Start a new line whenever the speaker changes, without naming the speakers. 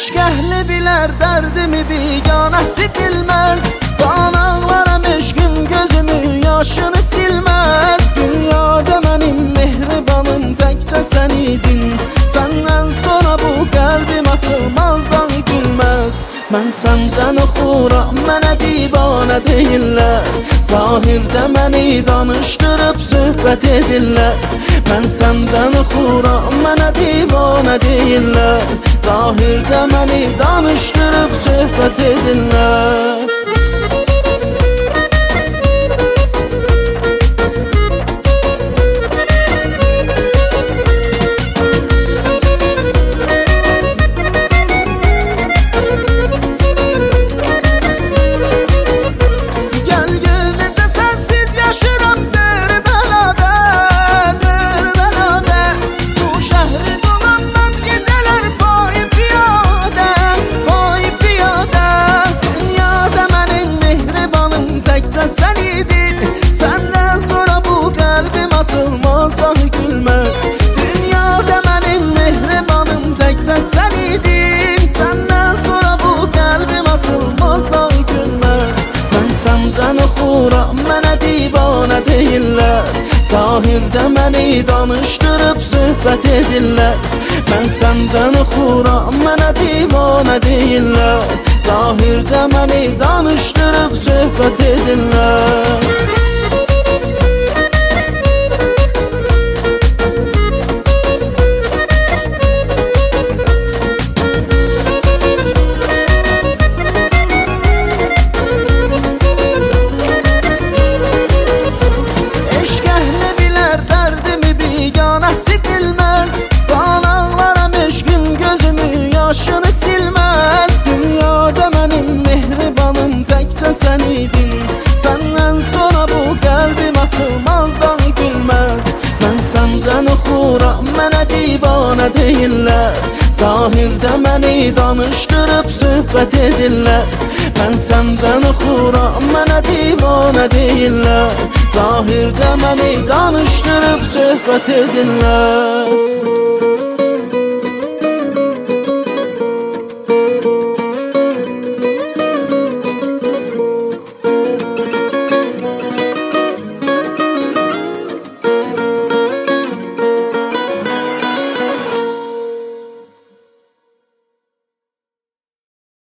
Eşq əhli bilər dərdimi, biganəsi bilməz. Qanaqlarım eşqim gözümü yaşını silməz. Dünyada mənim mehribanım təkcə sən idin. Səndən sonra bu qəlbim açılmazdan gülməz. Mən səndən oxuram, mənə divanə deyirlər. Zahirdə məni danışdırıb söhbət edirlər. Mən səndən oxuram, mənə divanə deyirlər. Zahirdə məni danışdırıb söhbət edirlər. Sen idin, senden sonra bu kalbim açılmaz dahi gülmez. Dünyada benim mehribanım tekçe sen idin. Senden sonra bu kalbim açılmaz dahi gülmez. Ben senden oxuram, mənə divanə deyirlər. Zahirdə məni danışdırıb söhbət edirlər. Mən səndən oxuram, mənə divanə deyirlər. Zahirdə məni danışdırıb söhbət edirlər. Eşq əhli bilər dərdimi, biganəsi bilməz. Qanaqlarım eşqim gözümü yaşını silməz. Dünyada mənim mehribanım təkcə sən idin. Səndən sonra bu qəlbim açılmazdan gülməz. Mən səndən oxuram, mənə divanə deyirlər. Zahirdə məni danışdırıb söhbət edirlər. Mən səndən oxuram, mənə divanə deyirlər. Zahirdə məni danışdırıb söhbət edirlər.